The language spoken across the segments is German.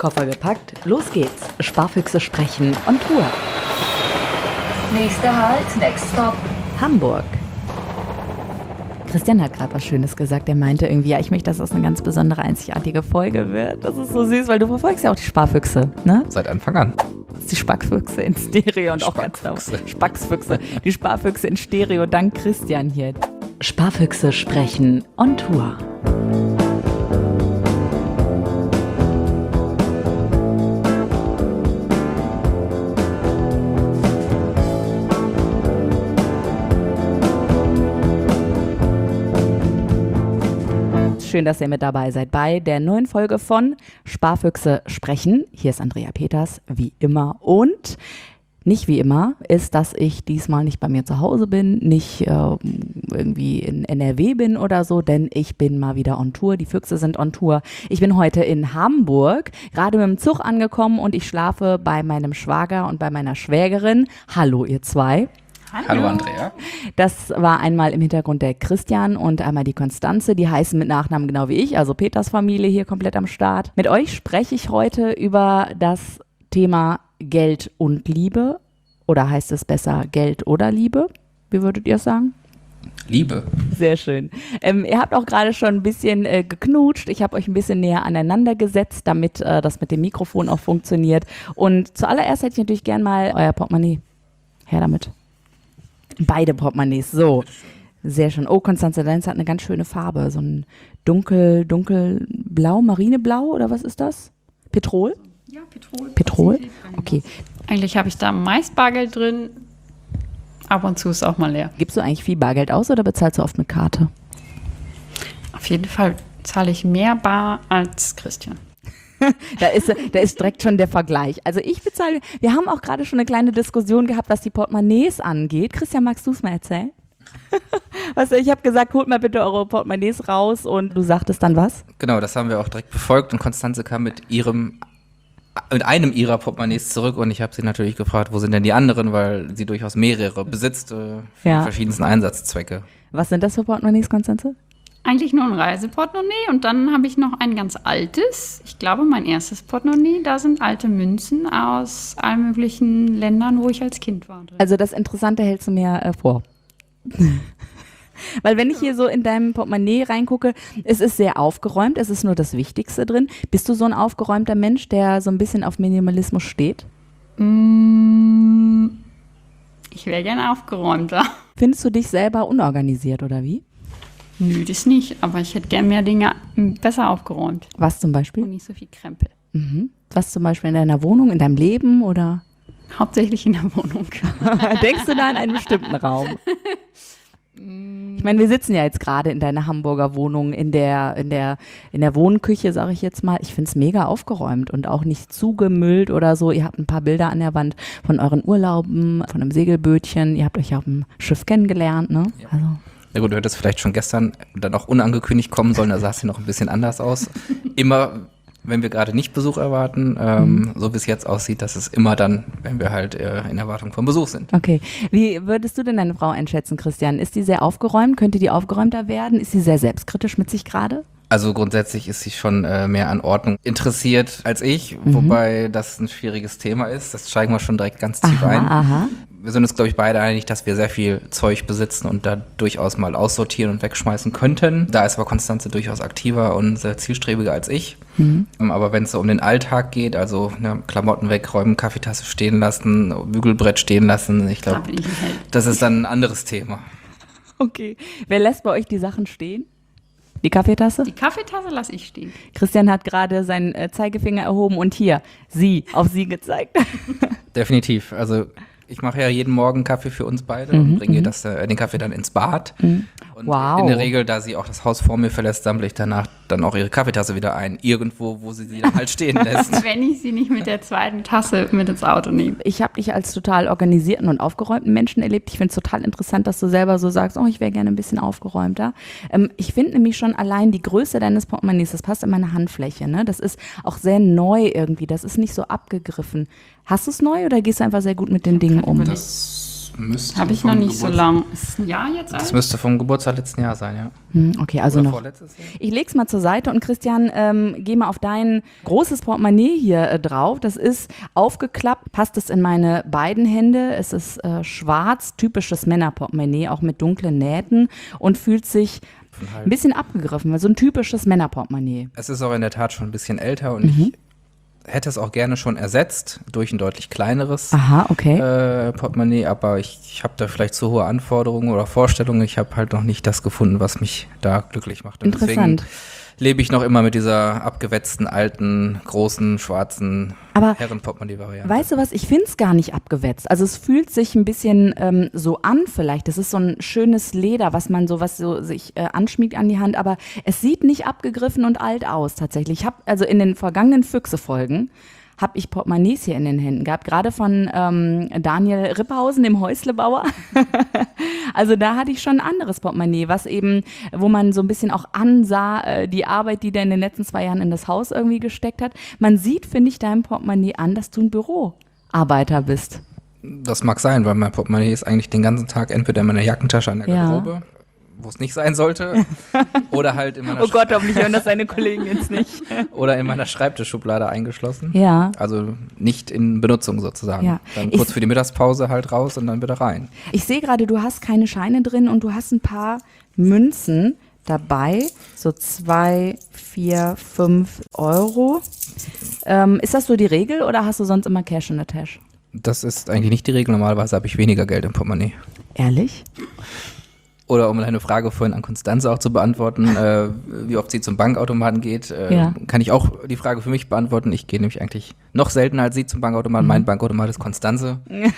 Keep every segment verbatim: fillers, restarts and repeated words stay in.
Koffer gepackt, los geht's. Sparfüchse sprechen on Tour. Nächster Halt, next stop. Hamburg. Christian hat gerade was Schönes gesagt. Er meinte irgendwie, ja, ich möchte, dass das eine ganz besondere, einzigartige Folge wird. Das ist so süß, weil du verfolgst ja auch die Sparfüchse, ne? Seit Anfang an. Die Spackfüchse in Stereo und auch ganz laut. Spacksfüchse. Die Sparfüchse in Stereo, dank Christian hier. Sparfüchse sprechen on Tour. Schön, dass ihr mit dabei seid bei der neuen Folge von Sparfüchse sprechen. Hier ist Andrea Peters, wie immer. Und nicht wie immer ist, dass ich diesmal nicht bei mir zu Hause bin, nicht äh, irgendwie in N R W bin oder so, denn ich bin mal wieder on Tour. Die Füchse sind on Tour. Ich bin heute in Hamburg, gerade mit dem Zug angekommen und ich schlafe bei meinem Schwager und bei meiner Schwägerin. Hallo, ihr zwei. Hallo. Hallo Andrea. Das war einmal im Hintergrund der Christian und einmal die Konstanze. Die heißen mit Nachnamen genau wie ich, also Peters Familie hier komplett am Start. Mit euch spreche ich heute über das Thema Geld und Liebe. Oder heißt es besser Geld oder Liebe? Wie würdet ihr es sagen? Liebe. Sehr schön. Ähm, ihr habt auch gerade schon ein bisschen äh, geknutscht. Ich habe euch ein bisschen näher aneinander gesetzt, damit äh, das mit dem Mikrofon auch funktioniert. Und zuallererst hätte ich natürlich gern mal euer Portemonnaie. Her damit. Beide Portemonnaies, so. Sehr schön. Oh, Konstanze, deins hat eine ganz schöne Farbe. So ein dunkel, dunkelblau, marineblau oder was ist das? Petrol? Ja, Petrol. Petrol? Okay. Eigentlich habe ich da meist Bargeld drin. Ab und zu ist auch mal leer. Gibst du eigentlich viel Bargeld aus oder bezahlst du oft mit Karte? Auf jeden Fall zahle ich mehr bar als Christian. Da ist, da ist direkt schon der Vergleich. Also ich bezahle, wir haben auch gerade schon eine kleine Diskussion gehabt, was die Portemonnaies angeht. Christian, magst du es mal erzählen? Was, ich habe gesagt, holt mal bitte eure Portemonnaies raus und du sagtest dann was? Genau, das haben wir auch direkt befolgt und Konstanze kam mit ihrem, mit einem ihrer Portemonnaies zurück und ich habe sie natürlich gefragt, wo sind denn die anderen, weil sie durchaus mehrere besitzt äh, für ja. die verschiedensten Einsatzzwecke. Was sind das für Portemonnaies, Konstanze? Eigentlich nur ein Reiseportemonnaie und dann habe ich noch ein ganz altes, ich glaube mein erstes Portemonnaie, da sind alte Münzen aus allen möglichen Ländern, wo ich als Kind war. Drin. Also das Interessante hältst du mir äh, vor. Weil wenn ich hier so in deinem Portemonnaie reingucke, es ist sehr aufgeräumt, es ist nur das Wichtigste drin. Bist du so ein aufgeräumter Mensch, der so ein bisschen auf Minimalismus steht? Mm, ich wäre gerne aufgeräumter. Findest du dich selber unorganisiert oder wie? Nö, das nicht, aber ich hätte gern mehr Dinge besser aufgeräumt. Was zum Beispiel? Und nicht so viel Krempel. Mhm. Was zum Beispiel in deiner Wohnung, in deinem Leben oder? Hauptsächlich in der Wohnung. Denkst du da an einen bestimmten Raum? Ich meine, wir sitzen ja jetzt gerade in deiner Hamburger Wohnung, in der, in der, in der Wohnküche, sage ich jetzt mal. Ich finde es mega aufgeräumt und auch nicht zugemüllt oder so. Ihr habt ein paar Bilder an der Wand von euren Urlauben, von einem Segelbötchen. Ihr habt euch auf dem Schiff kennengelernt, ne? Ja. Also. Na gut, du hättest vielleicht schon gestern dann auch unangekündigt kommen sollen, da sah es hier noch ein bisschen anders aus. Immer, wenn wir gerade nicht Besuch erwarten, ähm, mhm. so wie es jetzt aussieht, dass es immer dann, wenn wir halt äh, in Erwartung von Besuch sind. Okay. Wie würdest du denn deine Frau einschätzen, Christian? Ist die sehr aufgeräumt? Könnte die aufgeräumter werden? Ist sie sehr selbstkritisch mit sich gerade? Also grundsätzlich ist sie schon äh, mehr an Ordnung interessiert als ich, Mhm. wobei das ein schwieriges Thema ist. Das steigen wir schon direkt ganz tief Aha, ein. aha. Wir sind uns, glaube ich, beide einig, dass wir sehr viel Zeug besitzen und da durchaus mal aussortieren und wegschmeißen könnten. Da ist aber Konstanze durchaus aktiver und sehr zielstrebiger als ich. Mhm. Aber wenn es so um den Alltag geht, also ne, Klamotten wegräumen, Kaffeetasse stehen lassen, Bügelbrett stehen lassen, ich glaube, Da bin ich ein Held. das ist dann ein anderes Thema. Okay. Wer lässt bei euch die Sachen stehen? Die Kaffeetasse? Die Kaffeetasse lasse ich stehen. Christian hat gerade seinen äh, Zeigefinger erhoben und hier, sie, auf sie gezeigt. Definitiv. Also ich mache ja jeden Morgen Kaffee für uns beide Mhm, und bringe mhm. das, äh, den Kaffee dann ins Bad. Mhm. Und Wow. in der Regel, da sie auch das Haus vor mir verlässt, sammle ich danach dann auch ihre Kaffeetasse wieder ein. Irgendwo, wo sie sie dann halt stehen lässt. Wenn ich sie nicht mit der zweiten Tasse mit ins Auto nehme. Ich habe dich als total organisierten und aufgeräumten Menschen erlebt. Ich finde es total interessant, dass du selber so sagst, oh, ich wäre gerne ein bisschen aufgeräumter. Ähm, ich finde nämlich schon allein die Größe deines Portemonnaies, das passt in meine Handfläche, ne? Das ist auch sehr neu irgendwie, das ist nicht so abgegriffen. Hast du es neu oder gehst du einfach sehr gut mit den Dingen um? Das müsste Habe ich vom noch nicht so Geburts- lang. Ist es ein Jahr jetzt Das alt? müsste vom Geburtstag letzten Jahr sein, ja. Hm, okay, also Oder noch. vorletztes Jahr. Ich leg's mal zur Seite und Christian, ähm, geh mal auf dein großes Portemonnaie hier äh, drauf. Das ist aufgeklappt, passt es in meine beiden Hände. Es ist äh, schwarz, typisches Männerportemonnaie, auch mit dunklen Nähten und fühlt sich ein bisschen abgegriffen, so ein typisches Männerportemonnaie. Es ist auch in der Tat schon ein bisschen älter und Mhm. ich hätte es auch gerne schon ersetzt durch ein deutlich kleineres Aha, okay. äh, Portemonnaie, aber ich, ich habe da vielleicht zu hohe Anforderungen oder Vorstellungen. Ich habe halt noch nicht das gefunden, was mich da glücklich macht. Und Interessant. deswegen lebe ich noch immer mit dieser abgewetzten, alten, großen, schwarzen Aber Herren-Portemonnaie-Variante. weißt du was, ich finde es gar nicht abgewetzt. Also es fühlt sich ein bisschen ähm, so an vielleicht. Das ist so ein schönes Leder, was man so, was so sich äh, anschmiegt an die Hand, aber es sieht nicht abgegriffen und alt aus tatsächlich. Ich habe also in den vergangenen Füchse-Folgen habe ich Portemonnaies hier in den Händen gehabt, gerade von ähm, Daniel Ripphausen, dem Häuslebauer. Also da hatte ich schon ein anderes Portemonnaie, was eben, wo man so ein bisschen auch ansah, äh, die Arbeit, die der in den letzten zwei Jahren in das Haus irgendwie gesteckt hat. Man sieht, finde ich, deinem Portemonnaie an, dass du ein Büroarbeiter bist. Das mag sein, weil mein Portemonnaie ist eigentlich den ganzen Tag entweder in meiner Jackentasche an der Ja. Garderobe, wo es nicht sein sollte, oder halt in meiner, Oh Gott, hoffentlich hören das deine Kollegen jetzt nicht. oder in meiner Schreibtischschublade eingeschlossen. Ja. Also nicht in Benutzung sozusagen. Ja. Dann Ich- kurz für die Mittagspause halt raus und dann wieder rein. Ich sehe gerade, du hast keine Scheine drin und du hast ein paar Münzen dabei. So zwei, vier, fünf Euro. Ähm, ist das so die Regel oder hast du sonst immer Cash in der Tasche? Das ist eigentlich nicht die Regel. Normalerweise habe ich weniger Geld im Portemonnaie. Ehrlich? Oder um deine Frage vorhin an Konstanze auch zu beantworten, äh, wie oft sie zum Bankautomaten geht, äh, Ja. kann ich auch die Frage für mich beantworten. Ich gehe nämlich eigentlich noch seltener als sie zum Bankautomaten. Mhm. Mein Bankautomat ist Konstanze,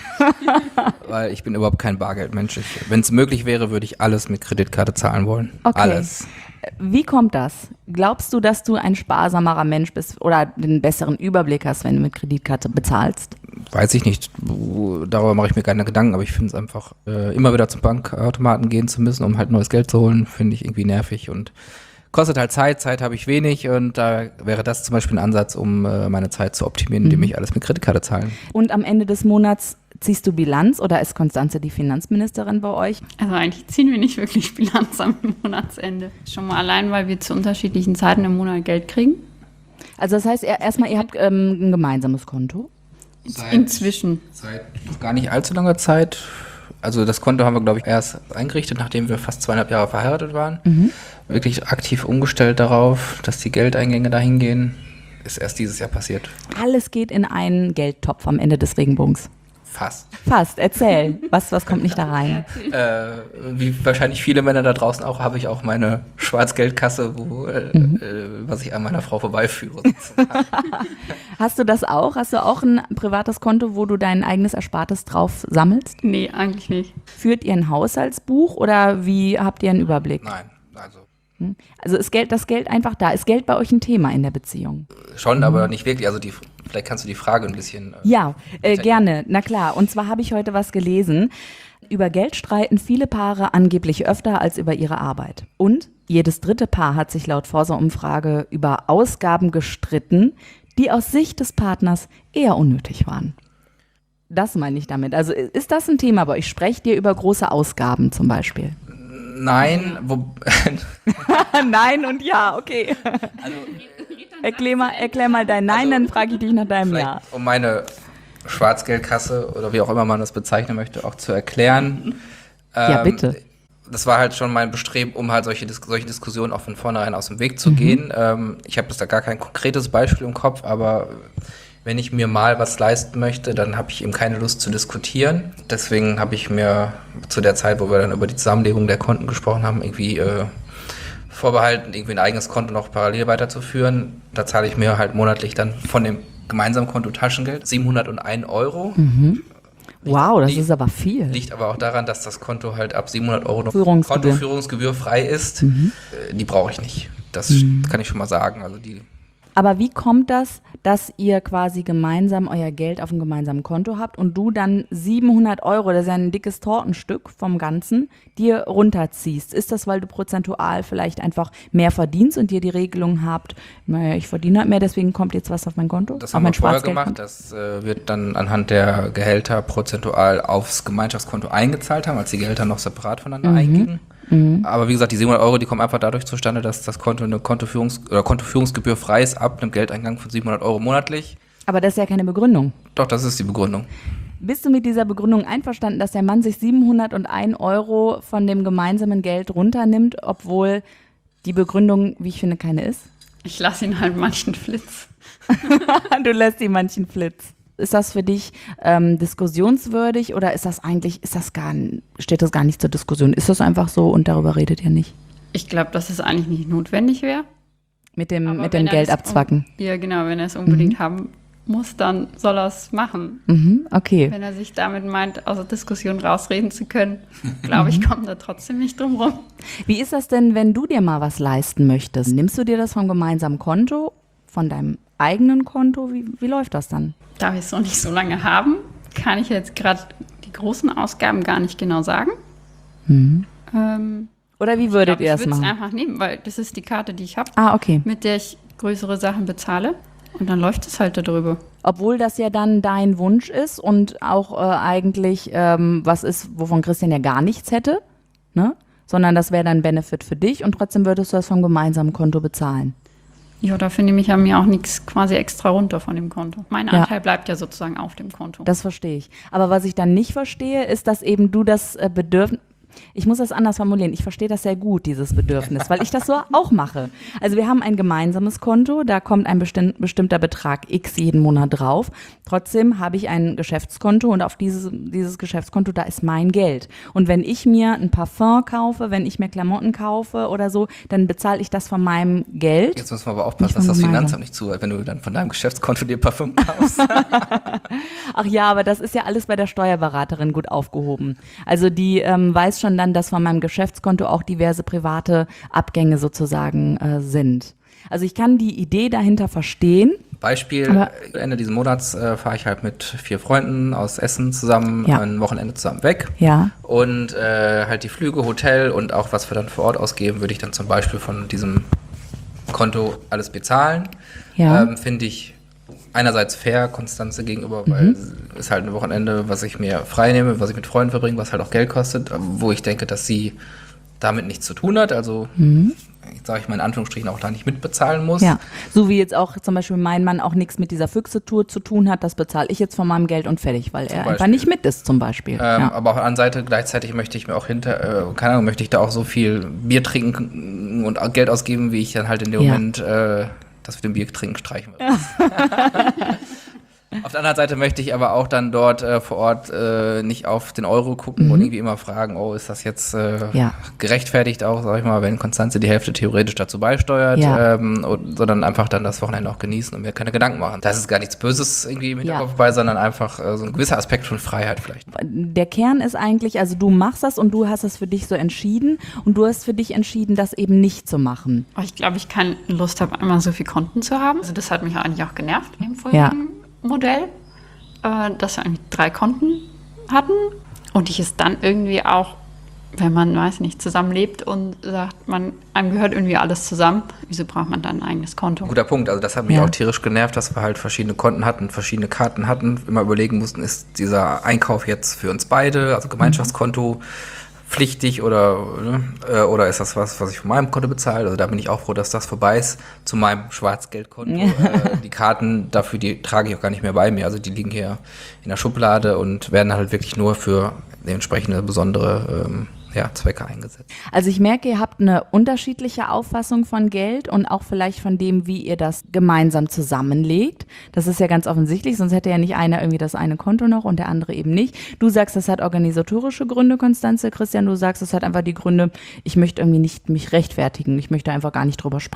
weil ich bin überhaupt kein Bargeldmensch. Wenn es möglich wäre, würde ich alles mit Kreditkarte zahlen wollen. Okay. Alles. Wie kommt das? Glaubst du, dass du ein sparsamerer Mensch bist oder den besseren Überblick hast, wenn du mit Kreditkarte bezahlst? Weiß ich nicht. Darüber mache ich mir keine Gedanken, aber ich finde es einfach, äh, immer wieder zum Bankautomaten gehen zu müssen, um halt neues Geld zu holen, finde ich irgendwie nervig und kostet halt Zeit. Zeit habe ich wenig und da wäre das zum Beispiel ein Ansatz, um äh, meine Zeit zu optimieren, indem ich alles mit Kreditkarte zahle. Und am Ende des Monats ziehst du Bilanz oder ist Konstanze die Finanzministerin bei euch? Also eigentlich ziehen wir nicht wirklich Bilanz am Monatsende. Schon mal allein, weil wir zu unterschiedlichen Zeiten im Monat Geld kriegen. Also das heißt er- erstmal, ihr habt ähm, ein gemeinsames Konto. Inzwischen. Seit gar nicht allzu langer Zeit. Also das Konto haben wir, glaube ich, erst eingerichtet, nachdem wir fast zweieinhalb Jahre verheiratet waren. Wirklich aktiv umgestellt darauf, dass die Geldeingänge dahin gehen. Ist erst dieses Jahr passiert. Alles geht in einen Geldtopf am Ende des Regenbogens. Fast. Fast, erzähl. Was, was kommt nicht da rein? Äh, wie wahrscheinlich viele Männer da draußen auch, habe ich auch meine Schwarzgeldkasse, wo, äh, Mhm. äh, was ich an meiner Frau vorbeiführe. sozusagen. Hast du das auch? Hast du auch ein privates Konto, wo du dein eigenes Erspartes drauf sammelst? Nee, eigentlich nicht. Führt ihr ein Haushaltsbuch oder wie habt ihr einen Überblick? Nein, also Also ist Geld, das Geld einfach da? Ist Geld bei euch ein Thema in der Beziehung? schon, aber nicht wirklich. Also die, vielleicht kannst du die Frage ein bisschen. Äh, Ja, äh, gerne. Na klar. Und zwar habe ich heute was gelesen. Über Geld streiten viele Paare angeblich öfter als über ihre Arbeit. Und jedes dritte Paar hat sich laut Forsa-Umfrage über Ausgaben gestritten, die aus Sicht des Partners eher unnötig waren. Das meine ich damit. Also ist das ein Thema bei euch? Sprecht ihr über große Ausgaben zum Beispiel? Nein, wo, Nein und ja, okay. erklär, mal, erklär mal dein Nein, Also, dann frage ich dich nach deinem vielleicht, Ja. um meine Schwarzgeldkasse oder wie auch immer man das bezeichnen möchte, auch zu erklären. Ja, Ähm, bitte. Das war halt schon mein Bestreben, um halt solche, Dis- solche Diskussionen auch von vornherein aus dem Weg Mhm. zu gehen. Ähm, ich habe jetzt da gar kein konkretes Beispiel im Kopf, aber wenn ich mir mal was leisten möchte, dann habe ich eben keine Lust zu diskutieren. Deswegen habe ich mir zu der Zeit, wo wir dann über die Zusammenlegung der Konten gesprochen haben, irgendwie äh, vorbehalten, irgendwie ein eigenes Konto noch parallel weiterzuführen. Da zahle ich mir halt monatlich dann von dem gemeinsamen Konto Taschengeld siebenhunderteins Euro. Wow, das liegt- ist aber viel. Liegt aber auch daran, dass das Konto halt ab siebenhundert Euro noch Führungsgebühr. Kontoführungsgebühr frei ist. Äh, Die brauche ich nicht. Das kann ich schon mal sagen. Also die Aber wie kommt das, dass ihr quasi gemeinsam euer Geld auf einem gemeinsamen Konto habt und du dann siebenhundert Euro, das ist ja ein dickes Tortenstück vom Ganzen, dir runterziehst? Ist das, weil du prozentual vielleicht einfach mehr verdienst und ihr die Regelung habt, naja, ich verdiene halt mehr, deswegen kommt jetzt was auf mein Konto? Das auf haben mein wir vorher Schwarzgeldkonto? gemacht. Das äh, wird dann anhand der Gehälter prozentual aufs Gemeinschaftskonto eingezahlt haben, als die Gehälter noch separat voneinander Mhm. eingingen. Aber wie gesagt, die siebenhundert Euro, die kommen einfach dadurch zustande, dass das Konto eine Kontoführungs- oder Kontoführungsgebühr frei ist ab einem Geldeingang von siebenhundert Euro monatlich. Aber das ist ja keine Begründung. Doch, das ist die Begründung. Bist du mit dieser Begründung einverstanden, dass der Mann sich siebenhunderteins Euro von dem gemeinsamen Geld runternimmt, obwohl die Begründung, wie ich finde, keine ist? Ich lasse ihn halt manchen Flitz. Du lässt ihm manchen Flitz. Ist das für dich ähm, diskussionswürdig oder ist das eigentlich, ist das gar, steht das gar nicht zur Diskussion? Ist das einfach so und darüber redet ihr nicht? Ich glaube, dass es eigentlich nicht notwendig wäre. Mit dem, Aber mit wenn dem er Geld es abzwacken? Un- ja, genau. Wenn er es unbedingt haben muss, dann soll er es machen. Mhm, okay. Wenn er sich damit meint, aus der Diskussion rausreden zu können, glaube ich, kommt er trotzdem nicht drum rum. Wie ist das denn, wenn du dir mal was leisten möchtest? Nimmst du dir das vom gemeinsamen Konto, von deinem eigenen Konto? Wie, wie läuft das dann? Da wir es noch nicht so lange haben, kann ich jetzt gerade die großen Ausgaben gar nicht genau sagen. Ähm, Oder wie ich würdet glaub, ihr das ich würde es machen? einfach nehmen, weil das ist die Karte, die ich habe, Ah, okay. mit der ich größere Sachen bezahle. Und dann läuft es halt darüber. Obwohl das ja dann dein Wunsch ist und auch äh, eigentlich ähm, was ist, wovon Christian ja gar nichts hätte, ne? Sondern das wäre dann Benefit für dich und trotzdem würdest du das vom gemeinsamen Konto bezahlen. Ja, dafür nehme ich ja mir auch nichts quasi extra runter von dem Konto. Mein Ja. Anteil bleibt ja sozusagen auf dem Konto. Das verstehe ich. Aber was ich dann nicht verstehe, ist, dass eben du das äh, Bedürfnis, ich muss das anders formulieren, ich verstehe das sehr gut, dieses Bedürfnis, weil ich das so auch mache. Also wir haben ein gemeinsames Konto, da kommt ein bestimm- bestimmter Betrag X jeden Monat drauf. Trotzdem habe ich ein Geschäftskonto und auf dieses, dieses Geschäftskonto, da ist mein Geld. Und wenn ich mir ein Parfum kaufe, wenn ich mir Klamotten kaufe oder so, dann bezahle ich das von meinem Geld. Jetzt müssen wir aber aufpassen, Nicht dass von das gemeinsam. Finanzamt nicht zuhört, wenn du dann von deinem Geschäftskonto dir Parfüm kaufst. Ach ja, aber das ist ja alles bei der Steuerberaterin gut aufgehoben. Also die ähm, weiß schon dann, dass von meinem Geschäftskonto auch diverse private Abgänge sozusagen äh, sind. Also ich kann die Idee dahinter verstehen. Beispiel, Aber- Ende dieses Monats äh, fahre ich halt mit vier Freunden aus Essen zusammen Ja. ein Wochenende zusammen weg. Ja, Und äh, halt die Flüge, Hotel und auch was wir dann vor Ort ausgeben, würde ich dann zum Beispiel von diesem Konto alles bezahlen. Ja. Ähm, Finde ich einerseits fair Konstanze gegenüber, weil es ist halt ein Wochenende, was ich mir frei nehme, was ich mit Freunden verbringe, was halt auch Geld kostet, wo ich denke, dass sie damit nichts zu tun hat. Also, sage ich mal in Anführungsstrichen, auch da nicht mitbezahlen muss. ja. So wie jetzt auch zum Beispiel mein Mann auch nichts mit dieser Füchse-Tour zu tun hat, das bezahle ich jetzt von meinem Geld und fertig, weil er einfach Beispiel. nicht mit ist zum Beispiel. Ähm, ja. Aber auf der anderen Seite gleichzeitig möchte ich mir auch hinter, äh, keine Ahnung, möchte ich da auch so viel Bier trinken und auch Geld ausgeben, wie ich dann halt in dem Ja. Moment äh, das mit dem Bier trinken streichen will. Auf der anderen Seite möchte ich aber auch dann dort äh, vor Ort äh, nicht auf den Euro gucken und irgendwie immer fragen, oh, ist das jetzt äh, Ja. gerechtfertigt auch, sag ich mal, wenn Konstanze die Hälfte theoretisch dazu beisteuert, Ja. ähm, und, sondern einfach dann das Wochenende auch genießen und mir keine Gedanken machen. Das ist gar nichts Böses irgendwie im Hinterkopf Ja. bei, sondern einfach äh, so ein gewisser Aspekt von Freiheit vielleicht. Der Kern ist eigentlich, also du machst das und du hast es für dich so entschieden und du hast für dich entschieden, das eben nicht zu machen. Aber ich glaube, ich keine Lust habe, einmal so viele Konten zu haben. Also das hat mich eigentlich auch genervt im Ja. vorigen Modell, äh, dass wir eigentlich drei Konten hatten und ich es dann irgendwie auch, wenn man, weiß nicht, zusammenlebt und sagt, man, einem gehört irgendwie alles zusammen, wieso braucht man dann ein eigenes Konto? Guter Punkt. Also das hat mich Ja. auch tierisch genervt, dass wir halt verschiedene Konten hatten, verschiedene Karten hatten, immer überlegen mussten, ist dieser Einkauf jetzt für uns beide, also Gemeinschaftskonto, pflichtig oder, ne, äh, oder ist das was, was ich von meinem Konto bezahle? Also da bin ich auch froh, dass das vorbei ist zu meinem Schwarzgeldkonto. äh, die Karten dafür, die trage ich auch gar nicht mehr bei mir. Also die liegen hier in der Schublade und werden halt wirklich nur für entsprechende besondere ähm, ja, Zwecke eingesetzt. Also ich merke, ihr habt eine unterschiedliche Auffassung von Geld und auch vielleicht von dem, wie ihr das gemeinsam zusammenlegt. Das ist ja ganz offensichtlich, sonst hätte ja nicht einer irgendwie das eine Konto noch und der andere eben nicht. Du sagst, das hat organisatorische Gründe, Konstanze. Christian, du sagst, das hat einfach die Gründe, ich möchte irgendwie nicht mich rechtfertigen. Ich möchte einfach gar nicht drüber sprechen.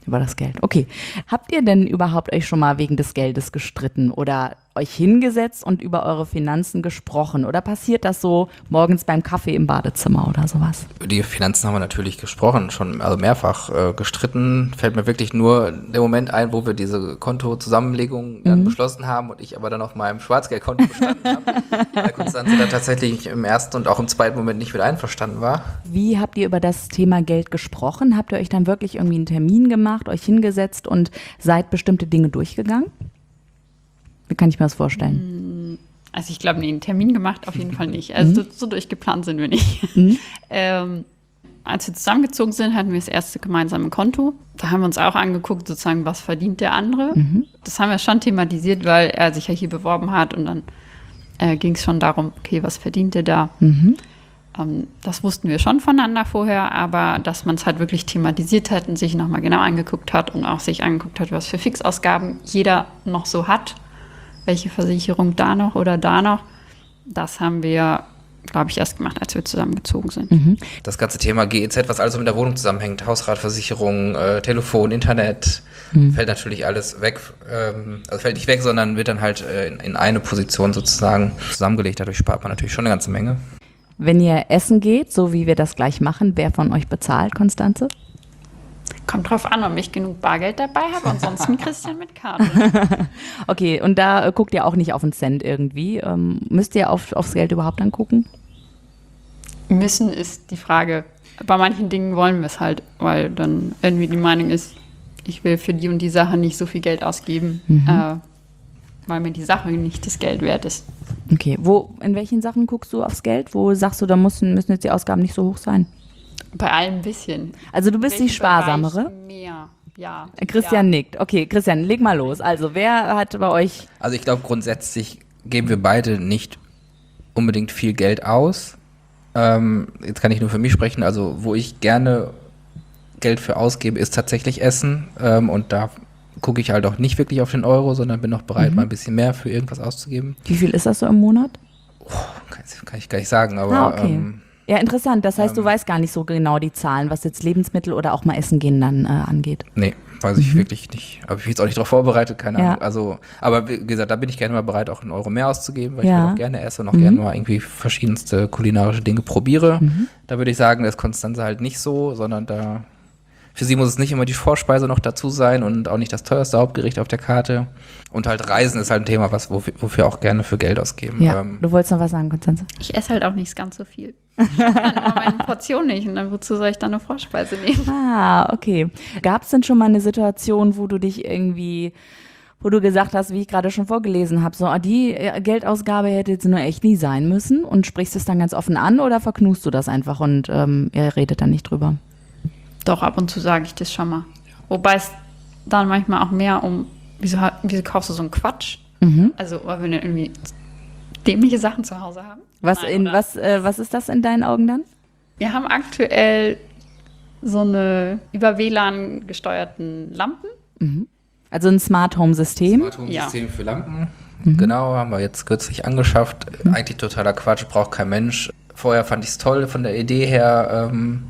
Über das Geld, okay. Habt ihr denn überhaupt euch schon mal wegen des Geldes gestritten oder euch hingesetzt und über eure Finanzen gesprochen? Oder passiert das so morgens beim Kaffee im Badezimmer oder sowas? Über die Finanzen haben wir natürlich gesprochen, schon also mehrfach äh, gestritten. Fällt mir wirklich nur der Moment ein, wo wir diese Kontozusammenlegung dann mhm. beschlossen haben und ich aber dann auf meinem Schwarzgeldkonto bestanden habe. Weil Konstanze da tatsächlich im ersten und auch im zweiten Moment nicht mit einverstanden war. Wie habt ihr über das Thema Geld gesprochen? Habt ihr euch dann wirklich irgendwie einen Termin gemacht, euch hingesetzt und seid bestimmte Dinge durchgegangen? Wie kann ich mir das vorstellen? Also ich glaube, nee, einen Termin gemacht auf jeden Fall nicht. Also mhm. so, so durchgeplant sind wir nicht. Mhm. ähm, als wir zusammengezogen sind, hatten wir das erste gemeinsame Konto. Da haben wir uns auch angeguckt, sozusagen, was verdient der andere. Mhm. Das haben wir schon thematisiert, weil er sich ja hier beworben hat und dann äh, ging es schon darum, okay, was verdient der da? Mhm. Ähm, das wussten wir schon voneinander vorher, aber dass man es halt wirklich thematisiert hat und sich nochmal genau angeguckt hat und auch sich angeguckt hat, was für Fixausgaben jeder noch so hat, welche Versicherung da noch oder da noch, das haben wir, glaube ich, erst gemacht, als wir zusammengezogen sind. Mhm. Das ganze Thema G E Z, was alles mit der Wohnung zusammenhängt, Hausratversicherung, äh, Telefon, Internet, mhm. fällt natürlich alles weg. Ähm, also fällt nicht weg, sondern wird dann halt äh, in, in eine Position sozusagen zusammengelegt. Dadurch spart man natürlich schon eine ganze Menge. Wenn ihr essen geht, so wie wir das gleich machen, wer von euch bezahlt, Konstanze? Kommt drauf an, ob ich genug Bargeld dabei habe, ansonsten Christian mit Karte. Okay, und da äh, guckt ihr auch nicht auf den Cent irgendwie. Ähm, müsst ihr auf, aufs Geld überhaupt dann gucken? Müssen ist die Frage. Bei manchen Dingen wollen wir es halt, weil dann irgendwie die Meinung ist, ich will für die und die Sache nicht so viel Geld ausgeben, mhm. äh, weil mir die Sache nicht das Geld wert ist. Okay, wo, in welchen Sachen guckst du aufs Geld? Wo sagst du, da müssen, müssen jetzt die Ausgaben nicht so hoch sein? Bei allem ein bisschen. Also du bist die Sparsamere? Mehr, ja. Christian ja. nickt. Okay, Christian, leg mal los. Also wer hat bei euch... Also ich glaube, grundsätzlich geben wir beide nicht unbedingt viel Geld aus. Ähm, jetzt kann ich nur für mich sprechen. Also wo ich gerne Geld für ausgebe, ist tatsächlich Essen. Ähm, und da gucke ich halt auch nicht wirklich auf den Euro, sondern bin auch bereit, mhm. mal ein bisschen mehr für irgendwas auszugeben. Wie viel ist das so im Monat? Oh, kann, kann ich gar nicht sagen, aber... Ah, okay. Ähm, Ja, interessant. Das heißt, ähm, du weißt gar nicht so genau die Zahlen, was jetzt Lebensmittel oder auch mal Essen gehen dann äh, angeht. Nee, weiß ich mhm. wirklich nicht. Aber ich bin jetzt auch nicht darauf vorbereitet, keine ja. Ahnung. Also, aber wie gesagt, da bin ich gerne mal bereit, auch einen Euro mehr auszugeben, weil ja. ich halt auch gerne esse und auch mhm. gerne mal irgendwie verschiedenste kulinarische Dinge probiere. Mhm. Da würde ich sagen, das ist Konstanze halt nicht so, sondern da für sie muss es nicht immer die Vorspeise noch dazu sein und auch nicht das teuerste Hauptgericht auf der Karte. Und halt Reisen ist halt ein Thema, was wofür, wofür auch gerne für Geld ausgeben. Ja, ähm, du wolltest noch was sagen, Konstanze? Ich esse halt auch nicht ganz so viel. Ich habe dann immer meine Portion nicht und dann wozu soll ich dann eine Vorspeise nehmen? Ah, okay. Gab es denn schon mal eine Situation, wo du dich irgendwie, wo du gesagt hast, wie ich gerade schon vorgelesen habe, so ah, die Geldausgabe hätte jetzt nur echt nie sein müssen und sprichst es dann ganz offen an oder verknust du das einfach und ähm, ihr redet dann nicht drüber? Doch, ab und zu sage ich das schon mal. Wobei es dann manchmal auch mehr um, wieso, wieso kaufst du so einen Quatsch? Mhm. Also, weil wir irgendwie dämliche Sachen zu Hause haben. Was, Nein, in, was, äh, was ist das in deinen Augen dann? Wir haben aktuell so eine über W L A N gesteuerten Lampen. Mhm. Also ein Smart Home System. Smart Home System ja. für Lampen. Mhm. Genau, haben wir jetzt kürzlich angeschafft. Mhm. Eigentlich totaler Quatsch, braucht kein Mensch. Vorher fand ich es toll von der Idee her. Ähm,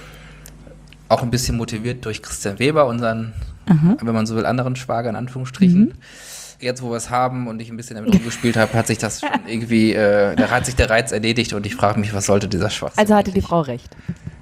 auch ein bisschen motiviert durch Christian Weber, unseren, mhm. wenn man so will, anderen Schwager in Anführungsstrichen. Mhm. Jetzt, wo wir es haben und ich ein bisschen damit rumgespielt habe, hat sich das schon irgendwie, äh, da hat sich der Reiz erledigt und ich frage mich, was sollte dieser Schwachsinn? Also hatte die Frau recht.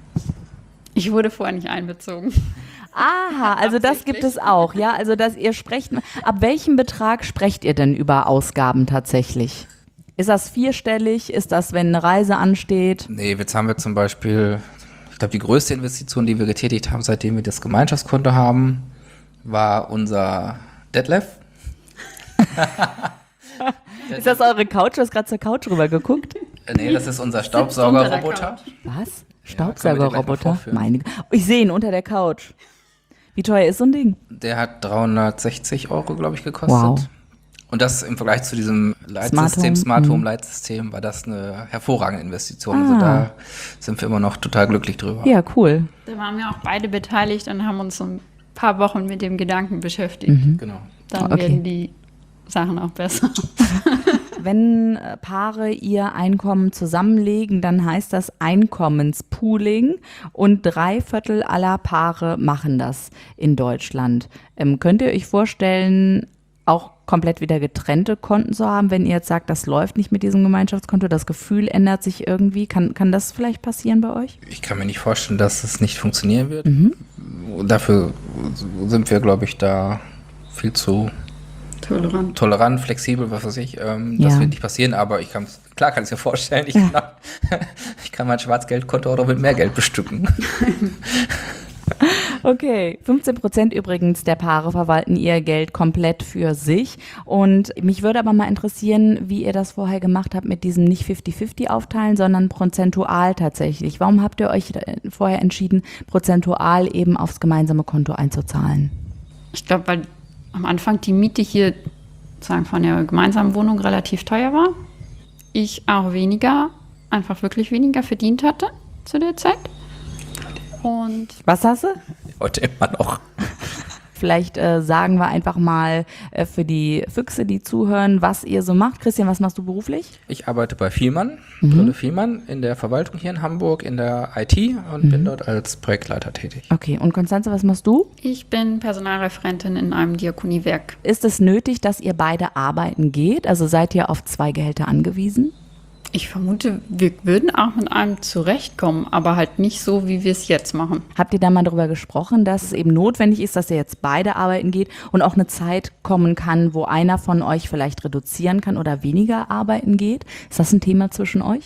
Ich wurde vorher nicht einbezogen. Aha, also das gibt es auch, ja? Also dass ihr sprecht, ab welchem Betrag sprecht ihr denn über Ausgaben tatsächlich? Ist das vierstellig? Ist das, wenn eine Reise ansteht? Nee, jetzt haben wir zum Beispiel, ich glaube, die größte Investition, die wir getätigt haben, seitdem wir das Gemeinschaftskonto haben, war unser Detlef. Ist das eure Couch? Du hast gerade zur Couch rüber geguckt. Nee, das ist unser Staubsaugerroboter. Was? Staubsaugerroboter? Ja, Meine G- ich sehe ihn unter der Couch. Wie teuer ist so ein Ding? Der hat dreihundertsechzig Euro, glaube ich, gekostet. Wow. Und das im Vergleich zu diesem Leitsystem, Smart Home Leitsystem, war das eine hervorragende Investition. Ah. Also da sind wir immer noch total glücklich drüber. Ja, cool. Da waren wir auch beide beteiligt und haben uns so ein paar Wochen mit dem Gedanken beschäftigt. Mhm. Genau. Dann Okay. werden die Sachen auch besser. wenn äh, Paare ihr Einkommen zusammenlegen, dann heißt das Einkommenspooling und drei Viertel aller Paare machen das in Deutschland. Ähm, könnt ihr euch vorstellen, auch komplett wieder getrennte Konten zu haben, wenn ihr jetzt sagt, das läuft nicht mit diesem Gemeinschaftskonto, das Gefühl ändert sich irgendwie? Kann, kann das vielleicht passieren bei euch? Ich kann mir nicht vorstellen, dass es nicht funktionieren wird. Mhm. Dafür sind wir, glaube ich, da viel zu Tolerant. tolerant, flexibel, was weiß ich. Ähm, das Ja. wird nicht passieren, aber ich kann klar kann ich mir vorstellen, ich, Ja. kann, ich kann mein Schwarzgeldkonto auch noch mit mehr Geld bestücken. Okay, fünfzehn Prozent übrigens der Paare verwalten ihr Geld komplett für sich. Und mich würde aber mal interessieren, wie ihr das vorher gemacht habt mit diesem nicht fünfzig fünfzig aufteilen, sondern prozentual tatsächlich. Warum habt ihr euch vorher entschieden, prozentual eben aufs gemeinsame Konto einzuzahlen? Ich glaube, weil am Anfang die Miete hier sozusagen von der gemeinsamen Wohnung relativ teuer war. Ich auch weniger, einfach wirklich weniger verdient hatte zu der Zeit. Und Was hast du? Heute immer noch. Vielleicht äh, sagen wir einfach mal äh, für die Füchse, die zuhören, was ihr so macht. Christian, was machst du beruflich? Ich arbeite bei Vielmann, Brille Vielmann, in der Verwaltung hier in Hamburg, in der I T und bin dort als Projektleiter tätig. Okay, und Konstanze, was machst du? ich bin Personalreferentin in einem Diakoniewerk. Ist es nötig, dass ihr beide arbeiten geht? Also seid ihr auf zwei Gehälter angewiesen? Ich vermute, wir würden auch mit einem zurechtkommen, aber halt nicht so, wie wir es jetzt machen. Habt ihr da mal darüber gesprochen, dass es eben notwendig ist, dass ihr jetzt beide arbeiten geht und auch eine Zeit kommen kann, wo einer von euch vielleicht reduzieren kann oder weniger arbeiten geht? Ist das ein Thema zwischen euch?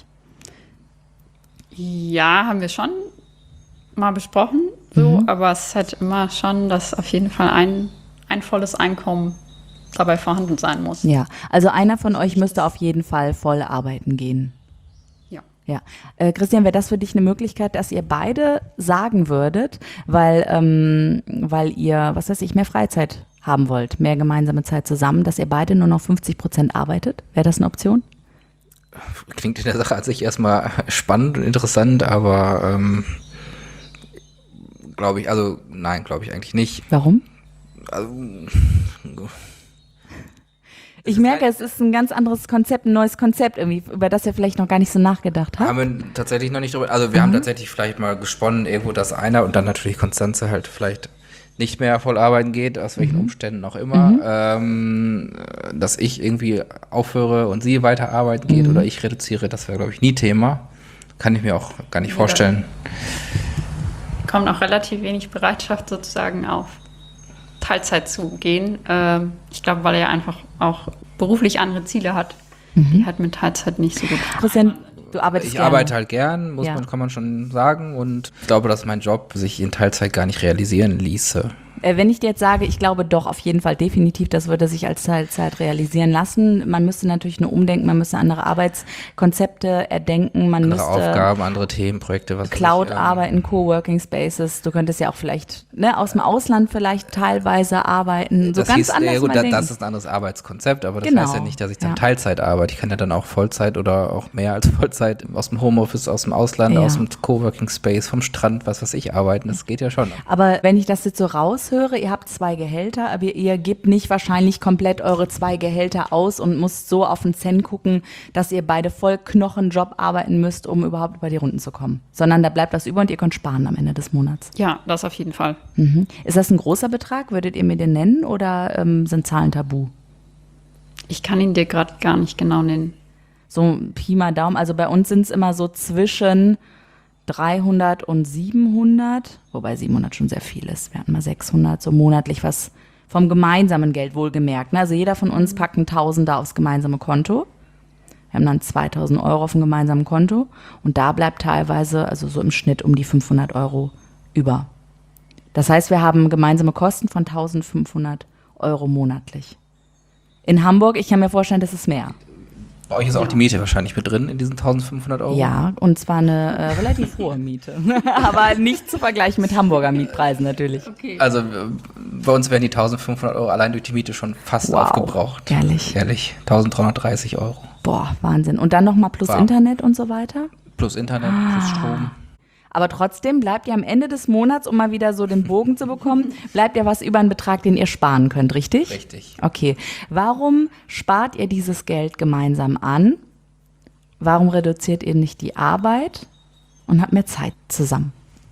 Ja, haben wir schon mal besprochen, so, aber es ist halt immer schon, dass auf jeden Fall ein, ein volles Einkommen dabei vorhanden sein muss. Ja, also einer von euch müsste auf jeden Fall voll arbeiten gehen. Ja. Ja, äh, Christian, wäre das für dich eine Möglichkeit, dass ihr beide sagen würdet, weil, ähm, weil ihr, was weiß ich, mehr Freizeit haben wollt, mehr gemeinsame Zeit zusammen, dass ihr beide nur noch fünfzig Prozent arbeitet? Wäre das eine Option? Klingt in der Sache an sich erstmal spannend und interessant, aber ähm, glaube ich, also nein, glaube ich eigentlich nicht. Warum? Also, Ich merke, es ist ein ganz anderes Konzept, ein neues Konzept irgendwie, über das ihr vielleicht noch gar nicht so nachgedacht habt. haben wir tatsächlich noch nicht drüber, also wir haben tatsächlich vielleicht mal gesponnen, irgendwo, dass einer und dann natürlich Konstanze halt vielleicht nicht mehr voll arbeiten geht, aus welchen Umständen auch immer, ähm, dass ich irgendwie aufhöre und sie weiter arbeiten geht oder ich reduziere, das wäre, glaube ich, nie Thema. Kann ich mir auch gar nicht vorstellen. Kommt auch relativ wenig Bereitschaft sozusagen auf Teilzeit zu gehen. Ähm, ich glaube, weil er einfach auch beruflich andere Ziele hat, die hat mit Teilzeit nicht so gut. Christian, du arbeitest Ich gerne. arbeite halt gern, muss Ja. man, kann man schon sagen, und ich glaube, dass mein Job sich in Teilzeit gar nicht realisieren ließe. Äh, Wenn ich dir jetzt sage, ich glaube doch auf jeden Fall definitiv, das würde sich als Teilzeit realisieren lassen. Man müsste natürlich nur umdenken, man müsste andere Arbeitskonzepte erdenken, man Andere müsste Aufgaben, andere Themen, Projekte, was weiß Cloud ich, ähm, arbeiten, Coworking Spaces. Du könntest ja auch vielleicht ne, aus dem Ausland vielleicht teilweise arbeiten. So das ganz hieß, anders ja, gut, mal da, denken. das ist ein anderes Arbeitskonzept, aber das Genau. heißt ja nicht, dass ich dann Ja. Teilzeit arbeite. Ich kann ja dann auch Vollzeit oder auch mehr als Vollzeit aus dem Homeoffice, aus dem Ausland, Ja. aus dem Coworking Space, vom Strand, was weiß ich, arbeiten. Das geht ja schon. Aber wenn ich das jetzt so raushöre, ihr habt zwei Gehälter, aber ihr gebt nicht wahrscheinlich komplett eure zwei Gehälter aus und müsst so auf den Cent gucken, dass ihr beide voll Knochenjob arbeiten müsst, um überhaupt über die Runden zu kommen. Sondern da bleibt was über und ihr könnt sparen am Ende des Monats. Ja, das auf jeden Fall. Mhm. Ist das ein großer Betrag? Würdet ihr mir den nennen oder ähm, sind Zahlen tabu? Ich kann ihn dir gerade gar nicht genau nennen. So Pi mal Daumen. Also bei uns sind es immer so zwischen dreihundert und siebenhundert, wobei siebenhundert schon sehr viel ist. Wir hatten mal sechshundert, so monatlich was vom gemeinsamen Geld wohlgemerkt. Ne? Also jeder von uns packt einen Tausender aufs gemeinsame Konto. Wir haben dann zweitausend Euro auf dem gemeinsamen Konto und da bleibt teilweise, also so im Schnitt um die fünfhundert Euro über. Das heißt, wir haben gemeinsame Kosten von eintausendfünfhundert Euro monatlich. In Hamburg, ich kann mir vorstellen, das ist mehr. Bei euch ist auch die Miete wahrscheinlich mit drin in diesen eintausendfünfhundert Euro? Ja, und zwar eine äh, relativ hohe Miete. Aber nicht zu vergleichen mit Hamburger Mietpreisen natürlich. Also äh, bei uns werden die eintausendfünfhundert Euro allein durch die Miete schon fast Wow, aufgebraucht. ehrlich. Ehrlich, eintausenddreihundertdreißig Euro. Boah, Wahnsinn. Und dann nochmal plus Wow. Internet und so weiter? Plus Internet, plus Strom. Aber trotzdem bleibt ja am Ende des Monats, um mal wieder so den Bogen zu bekommen, bleibt ja was über einen Betrag, den ihr sparen könnt, richtig? Richtig. Okay. Warum spart ihr dieses Geld gemeinsam an? Warum reduziert ihr nicht die Arbeit und habt mehr Zeit zusammen?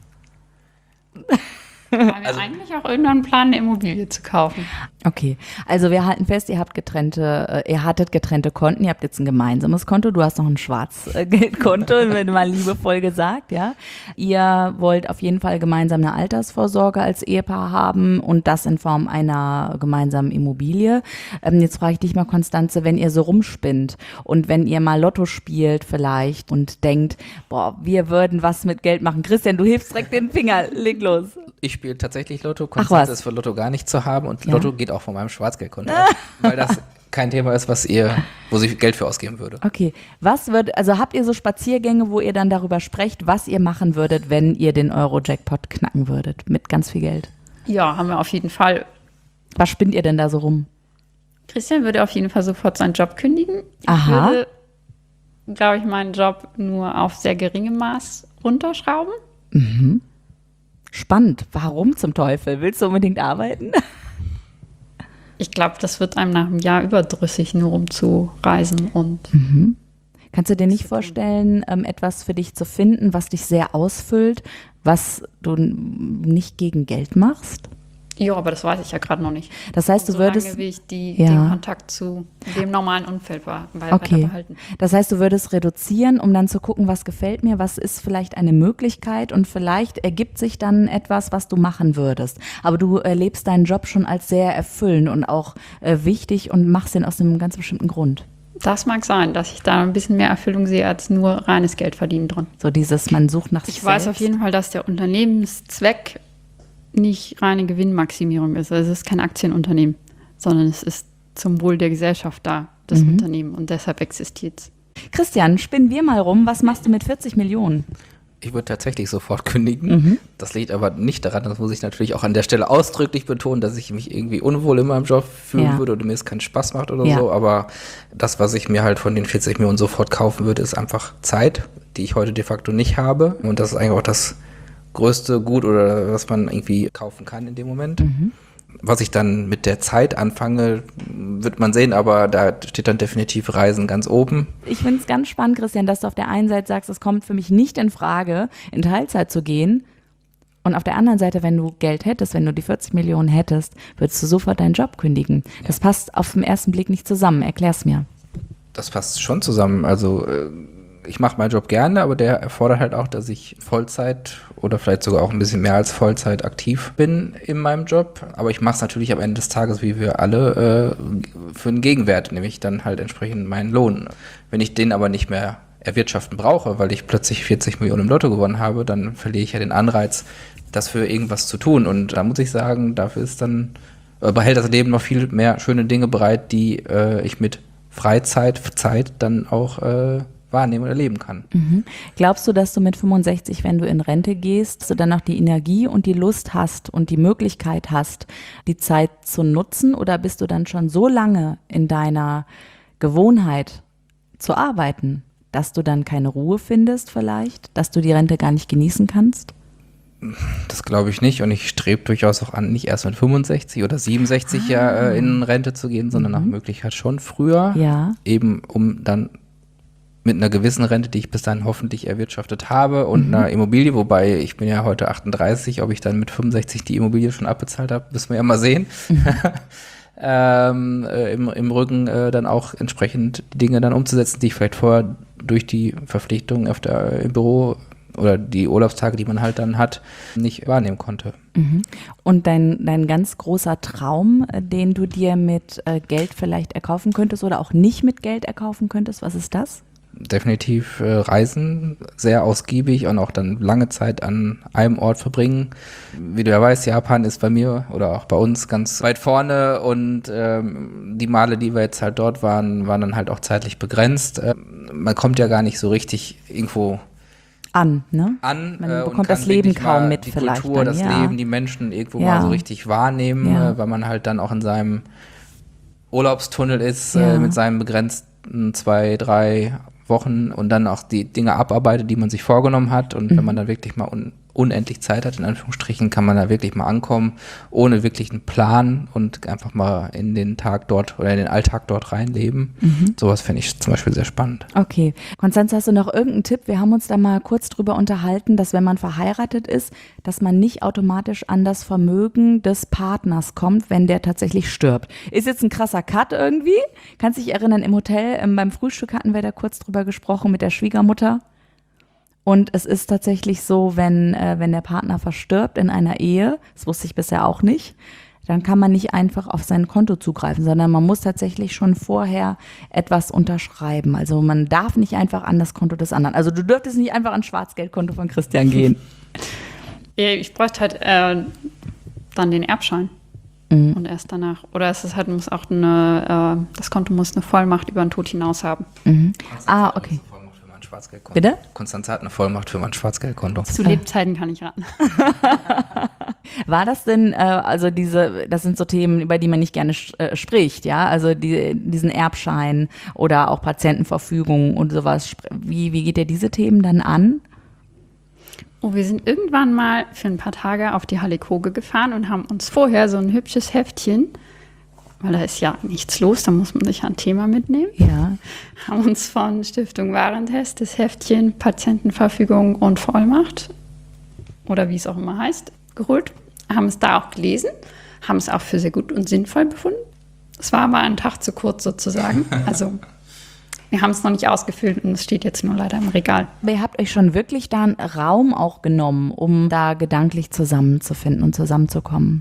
Haben wir also eigentlich auch irgendeinen Plan, eine Immobilie zu kaufen? Okay, also wir halten fest, ihr habt getrennte, äh, ihr hattet getrennte Konten, ihr habt jetzt ein gemeinsames Konto, du hast noch ein Schwarzgeldkonto, wenn mal liebevoll gesagt, ja. Ihr wollt auf jeden Fall gemeinsam eine Altersvorsorge als Ehepaar haben und das in Form einer gemeinsamen Immobilie. Ähm, jetzt frage ich dich mal, Konstanze, wenn ihr so rumspinnt und wenn ihr mal Lotto spielt vielleicht und denkt, boah, wir würden was mit Geld machen. Christian, du hebst direkt den Finger, leg los. Ich spiele tatsächlich Lotto. Ach, Konstanze was? ist für Lotto gar nicht zu haben und Ja? Lotto geht auch von meinem Schwarzgeldkonto aus, weil das kein Thema ist, was ihr, wo sie Geld für ausgeben würde. Okay, was wird, also habt ihr so Spaziergänge, wo ihr dann darüber sprecht, was ihr machen würdet, wenn ihr den Euro-Jackpot knacken würdet mit ganz viel Geld? Ja, haben wir auf jeden Fall. Was spinnt ihr denn da so rum? Christian würde auf jeden Fall sofort seinen Job kündigen. Ich Aha. würde, glaube ich, meinen Job nur auf sehr geringem Maß runterschrauben. Spannend. Warum zum Teufel? Willst du unbedingt arbeiten? Ich glaube, das wird einem nach einem Jahr überdrüssig, nur um zu reisen und Kannst du dir nicht vorstellen, ähm, etwas für dich zu finden, was dich sehr ausfüllt, was du n- nicht gegen Geld machst? ja, aber das weiß ich ja gerade noch nicht. Das heißt, du Solange würdest, wie ich die, Ja. den Kontakt zu dem normalen Umfeld war, weil weiter okay. behalten. Das heißt, du würdest reduzieren, um dann zu gucken, was gefällt mir, was ist vielleicht eine Möglichkeit und vielleicht ergibt sich dann etwas, was du machen würdest. Aber du erlebst deinen Job schon als sehr erfüllend und auch äh, wichtig und machst ihn aus einem ganz bestimmten Grund. Das mag sein, dass ich da ein bisschen mehr Erfüllung sehe als nur reines Geld verdienen drin. So dieses, man sucht nach sich Ich weiß selbst. auf jeden Fall, dass der Unternehmenszweck nicht reine Gewinnmaximierung ist. Also es ist kein Aktienunternehmen, sondern es ist zum Wohl der Gesellschaft da, das Mhm. Unternehmen. Und deshalb existiert es. Christian, spinnen wir mal rum. Was machst du mit vierzig Millionen? Ich würde tatsächlich sofort kündigen. Mhm. Das liegt aber nicht daran, das muss ich natürlich auch an der Stelle ausdrücklich betonen, dass ich mich irgendwie unwohl in meinem Job fühlen Ja. würde oder mir es keinen Spaß macht oder Ja. so. Aber das, was ich mir halt von den vierzig Millionen sofort kaufen würde, ist einfach Zeit, die ich heute de facto nicht habe. Und das ist eigentlich auch das größte Gut oder was man irgendwie kaufen kann in dem Moment. Was ich dann mit der Zeit anfange, wird man sehen, aber da steht dann definitiv Reisen ganz oben. Ich finde es ganz spannend, Christian, dass du auf der einen Seite sagst, es kommt für mich nicht in Frage, in Teilzeit zu gehen. Und auf der anderen Seite, wenn du Geld hättest, wenn du die vierzig Millionen hättest, würdest du sofort deinen Job kündigen. Das passt auf den ersten Blick nicht zusammen. Erklär's mir. Das passt schon zusammen. Also äh, ich mache meinen Job gerne, aber der erfordert halt auch, dass ich Vollzeit oder vielleicht sogar auch ein bisschen mehr als Vollzeit aktiv bin in meinem Job. Aber ich mache es natürlich am Ende des Tages, wie wir alle, äh, für einen Gegenwert, nämlich dann halt entsprechend meinen Lohn. Wenn ich den aber nicht mehr erwirtschaften brauche, weil ich plötzlich vierzig Millionen im Lotto gewonnen habe, dann verliere ich ja den Anreiz, das für irgendwas zu tun. Und da muss ich sagen, dafür ist dann, äh, behält das Leben noch viel mehr schöne Dinge bereit, die äh, ich mit Freizeit, Zeit dann auch äh, wahrnehmen oder erleben kann. Mhm. Glaubst du, dass du mit fünfundsechzig, wenn du in Rente gehst, dass du dann noch die Energie und die Lust hast und die Möglichkeit hast, die Zeit zu nutzen? Oder bist du dann schon so lange in deiner Gewohnheit zu arbeiten, dass du dann keine Ruhe findest vielleicht, dass du die Rente gar nicht genießen kannst? Das glaube ich nicht und ich strebe durchaus auch an, nicht erst mit fünfundsechzig oder siebenundsechzig Ah. ja äh, in Rente zu gehen, sondern nach Möglichkeit schon früher. Ja. Eben um dann mit einer gewissen Rente, die ich bis dahin hoffentlich erwirtschaftet habe und einer Immobilie, wobei ich bin ja heute achtunddreißig, ob ich dann mit fünfundsechzig die Immobilie schon abbezahlt habe, müssen wir ja mal sehen. ähm, äh, im, im Rücken äh, dann auch entsprechend die Dinge dann umzusetzen, die ich vielleicht vorher durch die Verpflichtungen auf der, im Büro oder die Urlaubstage, die man halt dann hat, nicht wahrnehmen konnte. Und dein, dein ganz großer Traum, äh, den du dir mit äh, Geld vielleicht erkaufen könntest oder auch nicht mit Geld erkaufen könntest, was ist das? Definitiv äh, reisen, sehr ausgiebig und auch dann lange Zeit an einem Ort verbringen. Wie du ja weißt, Japan ist bei mir oder auch bei uns ganz weit vorne und ähm, die Male, die wir jetzt halt dort waren, waren dann halt auch zeitlich begrenzt. Ähm, man kommt ja gar nicht so richtig irgendwo An, ne? an. Man äh, und bekommt kann das Leben wirklich kaum mal mit die vielleicht Kultur, dann, das ja. Leben, die Menschen irgendwo Ja. mal so richtig wahrnehmen, Ja. äh, weil man halt dann auch in seinem Urlaubstunnel ist, Ja. äh, mit seinem begrenzten zwei, drei Wochen und dann auch die Dinge abarbeitet, die man sich vorgenommen hat. Und Mhm. wenn man dann wirklich mal un unendlich Zeit hat, in Anführungsstrichen, kann man da wirklich mal ankommen, ohne wirklich einen Plan und einfach mal in den Tag dort oder in den Alltag dort reinleben. Mhm. Sowas finde ich zum Beispiel sehr spannend. Okay. Konstanze, hast du noch irgendeinen Tipp? Wir haben uns da mal kurz drüber unterhalten, dass wenn man verheiratet ist, dass man nicht automatisch an das Vermögen des Partners kommt, wenn der tatsächlich stirbt. Ist jetzt ein krasser Cut irgendwie. Kannst dich erinnern, im Hotel, ähm, beim Frühstück hatten wir da kurz drüber gesprochen mit der Schwiegermutter. Und es ist tatsächlich so, wenn, äh, wenn der Partner verstirbt in einer Ehe, das wusste ich bisher auch nicht, dann kann man nicht einfach auf sein Konto zugreifen, sondern man muss tatsächlich schon vorher etwas unterschreiben. Also man darf nicht einfach an das Konto des anderen. Also du dürftest nicht einfach ans Schwarzgeldkonto von Christian gehen. Ich bräuchte halt äh, dann den Erbschein. Mhm. Und erst danach. Oder es ist halt, muss auch eine, äh, das Konto muss eine Vollmacht über den Tod hinaus haben. Mhm. Ah, okay. Schwarzgeldkonto. Bitte? Konstanze hat eine Vollmacht für mein Schwarzgeldkonto. Zu Lebzeiten kann ich raten. War das denn, äh, also diese, das sind so Themen, über die man nicht gerne äh, spricht, ja? Also die, diesen Erbschein oder auch Patientenverfügung und sowas. Wie, wie geht ihr diese Themen dann an? Oh, wir sind irgendwann mal für ein paar Tage auf die Hallig-Hoge gefahren und haben uns vorher so ein hübsches Heftchen, weil da ist ja nichts los, da muss man sich ein Thema mitnehmen. Ja. Haben uns von Stiftung Warentest das Heftchen Patientenverfügung und Vollmacht oder wie es auch immer heißt, geholt. Haben es da auch gelesen, haben es auch für sehr gut und sinnvoll befunden. Es war aber ein Tag zu kurz sozusagen. Also wir haben es noch nicht ausgefüllt und es steht jetzt nur leider im Regal. Aber ihr habt euch schon wirklich da einen Raum auch genommen, um da gedanklich zusammenzufinden und zusammenzukommen.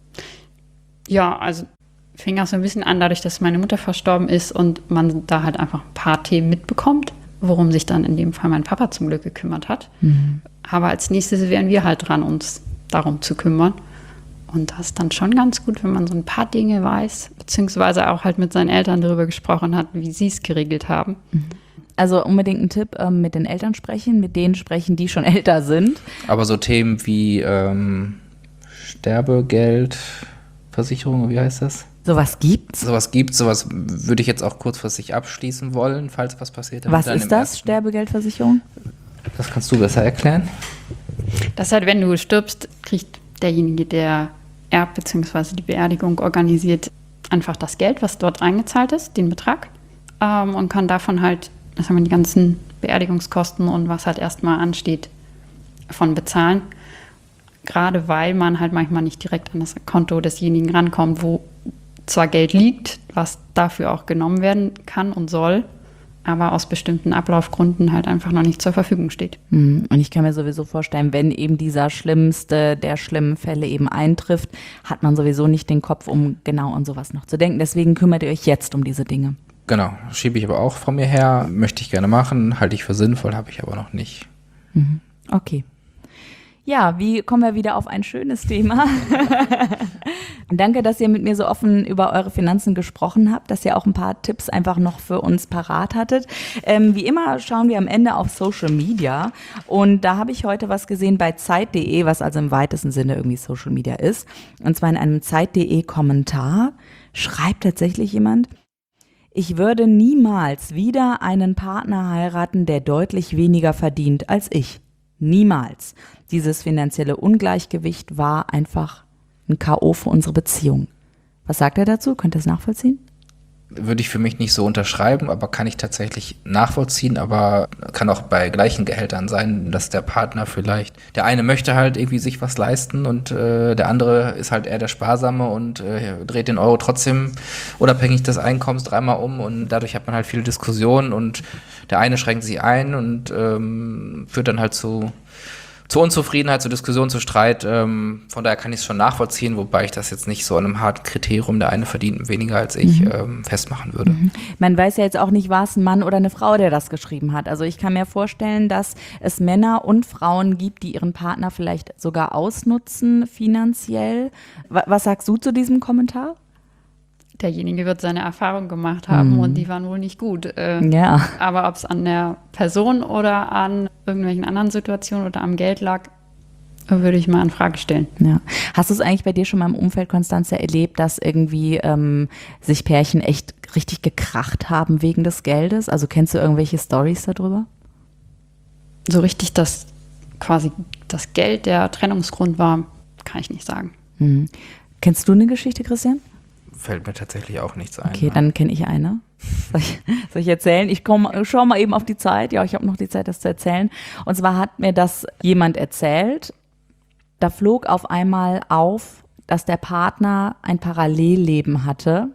Ja, also fing auch so ein bisschen an, dadurch, dass meine Mutter verstorben ist und man da halt einfach ein paar Themen mitbekommt, worum sich dann in dem Fall mein Papa zum Glück gekümmert hat. Mhm. Aber als nächstes wären wir halt dran, uns darum zu kümmern. Und das ist dann schon ganz gut, wenn man so ein paar Dinge weiß, beziehungsweise auch halt mit seinen Eltern darüber gesprochen hat, wie sie es geregelt haben. Also unbedingt ein Tipp, ähm, mit den Eltern sprechen, mit denen sprechen, die schon älter sind. Aber so Themen wie ähm, Sterbegeld, Versicherung, wie heißt das? Sowas gibt's? Sowas gibt, sowas würde ich jetzt auch kurzfristig abschließen wollen, falls was passiert. Was ist das, Sterbegeldversicherung? Das kannst du besser erklären. Das ist halt, wenn du stirbst, kriegt derjenige, der erbt bzw. die Beerdigung organisiert, einfach das Geld, was dort eingezahlt ist, den Betrag, ähm, und kann davon halt, das haben wir die ganzen Beerdigungskosten und was halt erstmal ansteht, von bezahlen. Gerade weil man halt manchmal nicht direkt an das Konto desjenigen rankommt, wo zwar Geld liegt, was dafür auch genommen werden kann und soll, aber aus bestimmten Ablaufgründen halt einfach noch nicht zur Verfügung steht. Und ich kann mir sowieso vorstellen, wenn eben dieser schlimmste der schlimmen Fälle eben eintrifft, hat man sowieso nicht den Kopf, um genau an sowas noch zu denken. Deswegen kümmert ihr euch jetzt um diese Dinge. Genau, schiebe ich aber auch von mir her, möchte ich gerne machen, halte ich für sinnvoll, habe ich aber noch nicht. Mhm. Okay. Ja, wie kommen wir wieder auf ein schönes Thema? Danke, dass ihr mit mir so offen über eure Finanzen gesprochen habt, dass ihr auch ein paar Tipps einfach noch für uns parat hattet. Ähm, wie immer schauen wir am Ende auf Social Media und da habe ich heute was gesehen bei Zeit punkt de, was also im weitesten Sinne irgendwie Social Media ist. Und zwar in einem Zeit punkt de Kommentar schreibt tatsächlich jemand: Ich würde niemals wieder einen Partner heiraten, der deutlich weniger verdient als ich. Niemals. Dieses finanzielle Ungleichgewicht war einfach ein K O für unsere Beziehung. Was sagt er dazu? Könnt ihr das nachvollziehen? Würde ich für mich nicht so unterschreiben, aber kann ich tatsächlich nachvollziehen, aber kann auch bei gleichen Gehältern sein, dass der Partner vielleicht, der eine möchte halt irgendwie sich was leisten und äh, der andere ist halt eher der Sparsame und äh, dreht den Euro trotzdem unabhängig des Einkommens dreimal um und dadurch hat man halt viele Diskussionen und der eine schränkt sich ein und ähm, führt dann halt zu Zur Unzufriedenheit, zur Diskussion, zu Streit. Ähm, von daher kann ich es schon nachvollziehen, wobei ich das jetzt nicht so an einem harten Kriterium, der eine verdient weniger als ich, mhm. ähm, festmachen würde. Mhm. Man weiß ja jetzt auch nicht, war es ein Mann oder eine Frau, der das geschrieben hat. Also ich kann mir vorstellen, dass es Männer und Frauen gibt, die ihren Partner vielleicht sogar ausnutzen finanziell. Was sagst du zu diesem Kommentar? Derjenige wird seine Erfahrung gemacht haben mhm. und die waren wohl nicht gut. Äh, ja. Aber ob es an der Person oder an irgendwelchen anderen Situationen oder am Geld lag, würde ich mal in Frage stellen. Ja. Hast du es eigentlich bei dir schon mal im Umfeld, Constanze, erlebt, dass irgendwie ähm, sich Pärchen echt richtig gekracht haben wegen des Geldes? Also kennst du irgendwelche Storys darüber? So richtig, dass quasi das Geld der Trennungsgrund war, kann ich nicht sagen. Mhm. Kennst du eine Geschichte, Christian? Fällt mir tatsächlich auch nichts ein. Okay, dann kenne ich eine. Soll ich, soll ich erzählen? Ich komm, schau mal eben auf die Zeit. Ja, ich habe noch die Zeit, das zu erzählen. Und zwar hat mir das jemand erzählt. Da flog auf einmal auf, dass der Partner ein Parallelleben hatte.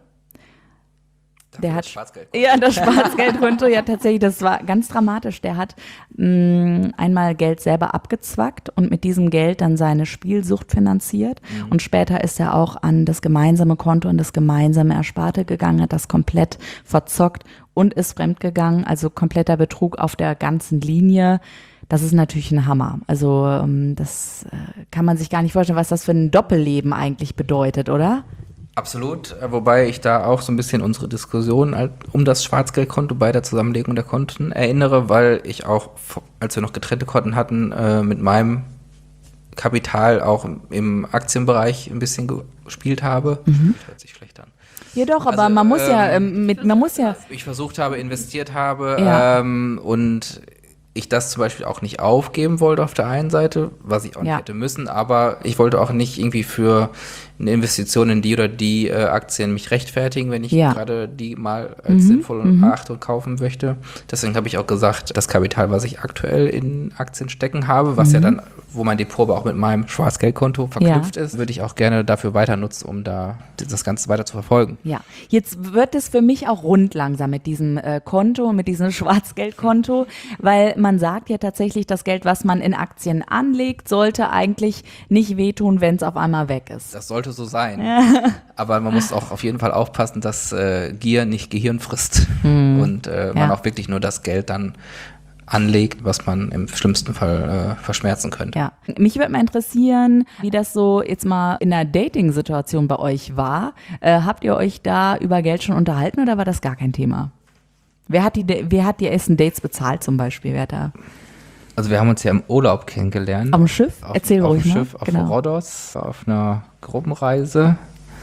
Der hat Schwarzgeldkonto. Ja, das Schwarzgeldkonto, ja tatsächlich, das war ganz dramatisch. Der hat mh, einmal Geld selber abgezwackt und mit diesem Geld dann seine Spielsucht finanziert. Mhm. Und später ist er auch an das gemeinsame Konto und das gemeinsame Ersparte gegangen, hat das komplett verzockt und ist fremdgegangen. Also kompletter Betrug auf der ganzen Linie. Das ist natürlich ein Hammer. Also das kann man sich gar nicht vorstellen, was das für ein Doppelleben eigentlich bedeutet, oder? Absolut, wobei ich da auch so ein bisschen unsere Diskussion um das Schwarzgeldkonto bei der Zusammenlegung der Konten erinnere, weil ich auch, als wir noch getrennte Konten hatten, mit meinem Kapital auch im Aktienbereich ein bisschen gespielt habe. Mhm. Das hört sich schlecht an. Ja doch, aber also, man muss ähm, ja, ähm, mit, man muss ja... Ich versucht habe, investiert habe ja. ähm, und ich das zum Beispiel auch nicht aufgeben wollte auf der einen Seite, was ich auch ja. nicht hätte müssen, aber ich wollte auch nicht irgendwie für eine Investition in die oder die äh, Aktien mich rechtfertigen, wenn ich ja. gerade die mal als mhm. sinnvoll mhm. erachte und kaufen möchte. Deswegen habe ich auch gesagt, das Kapital, was ich aktuell in Aktien stecken habe, was mhm. ja dann, wo mein Depot aber auch mit meinem Schwarzgeldkonto verknüpft ja. ist, würde ich auch gerne dafür weiter nutzen, um da das Ganze weiter zu verfolgen. Ja, jetzt wird es für mich auch rund langsam mit diesem äh, Konto, mit diesem Schwarzgeldkonto, weil man sagt ja tatsächlich, das Geld, was man in Aktien anlegt, sollte eigentlich nicht wehtun, wenn es auf einmal weg ist. Das sollte so sein. Aber man muss auch auf jeden Fall aufpassen, dass äh, Gier nicht Gehirn frisst hm. und äh, man ja. auch wirklich nur das Geld dann anlegt, was man im schlimmsten Fall äh, verschmerzen könnte. Ja, mich würde mal interessieren, wie das so jetzt mal in der Dating-Situation bei euch war. Äh, habt ihr euch da über Geld schon unterhalten oder war das gar kein Thema? Wer hat die, wer hat die ersten Dates bezahlt zum Beispiel? Wer hat da? Also wir haben uns ja im Urlaub kennengelernt. Auf dem Schiff? Auf, Erzähl auf ruhig dem mal. Schiff, auf genau. Rhodos, auf einer Gruppenreise.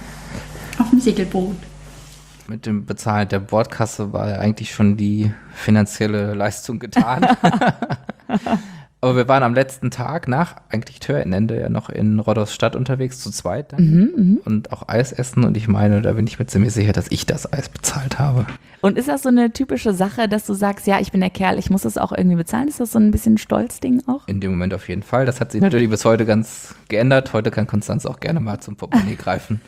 Auf dem Segelboot. Mit dem Bezahlen der Bordkasse war ja eigentlich schon die finanzielle Leistung getan. Aber wir waren am letzten Tag nach eigentlich Türenende ja noch in Rhodos Stadt unterwegs, zu zweit dann. Mhm, und auch Eis essen. Und ich meine, da bin ich mir ziemlich sicher, dass ich das Eis bezahlt habe. Und ist das so eine typische Sache, dass du sagst, ja, ich bin der Kerl, ich muss das auch irgendwie bezahlen? Ist das so ein bisschen Stolzding auch? In dem Moment auf jeden Fall. Das hat sich natürlich bis heute ganz geändert. Heute kann Konstanz auch gerne mal zum Portemonnaie greifen.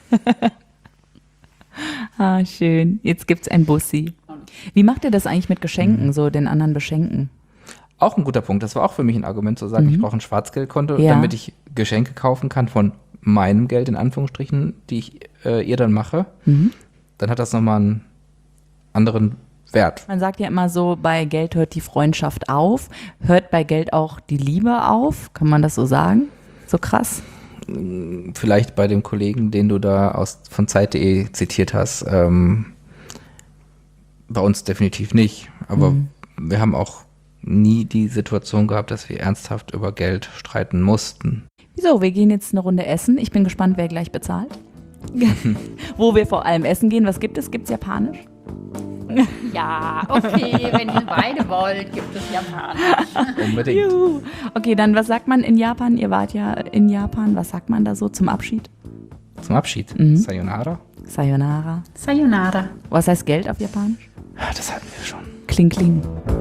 Ah, schön. Jetzt gibt's ein Bussi. Wie macht ihr das eigentlich mit Geschenken, mhm. so den anderen beschenken? Auch ein guter Punkt. Das war auch für mich ein Argument zu sagen, mhm. ich brauche ein Schwarzgeldkonto, ja. damit ich Geschenke kaufen kann von meinem Geld, in Anführungsstrichen, die ich äh, ihr dann mache. Mhm. Dann hat das nochmal einen anderen Wert. Man sagt ja immer so, bei Geld hört die Freundschaft auf. Hört bei Geld auch die Liebe auf? Kann man das so sagen? So krass? Vielleicht bei dem Kollegen, den du da aus von Zeit punkt de zitiert hast. Ähm, bei uns definitiv nicht. Aber mhm. wir haben auch nie die Situation gehabt, dass wir ernsthaft über Geld streiten mussten. Wieso? Wir gehen jetzt eine Runde essen. Ich bin gespannt, wer gleich bezahlt. Wo wir vor allem essen gehen. Was gibt es? Gibt es Japanisch? Ja, okay, wenn ihr beide wollt, gibt es Japanisch. Unbedingt. Juhu. Okay, dann was sagt man in Japan? Ihr wart ja in Japan. Was sagt man da so zum Abschied? Zum Abschied? Mhm. Sayonara? Sayonara. Sayonara. Was heißt Geld auf Japanisch? Das hatten wir schon. Kling, kling.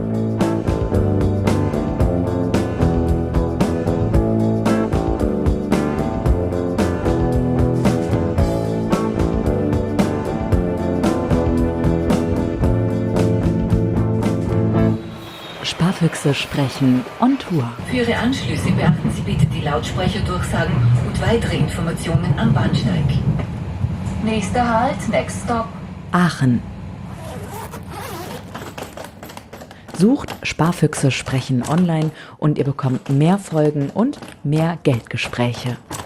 Sparfüchse sprechen on Tour. Für Ihre Anschlüsse beachten Sie bitte die Lautsprecherdurchsagen und weitere Informationen am Bahnsteig. Nächster Halt, next stop. Aachen. Sucht Sparfüchse sprechen online und ihr bekommt mehr Folgen und mehr Geldgespräche.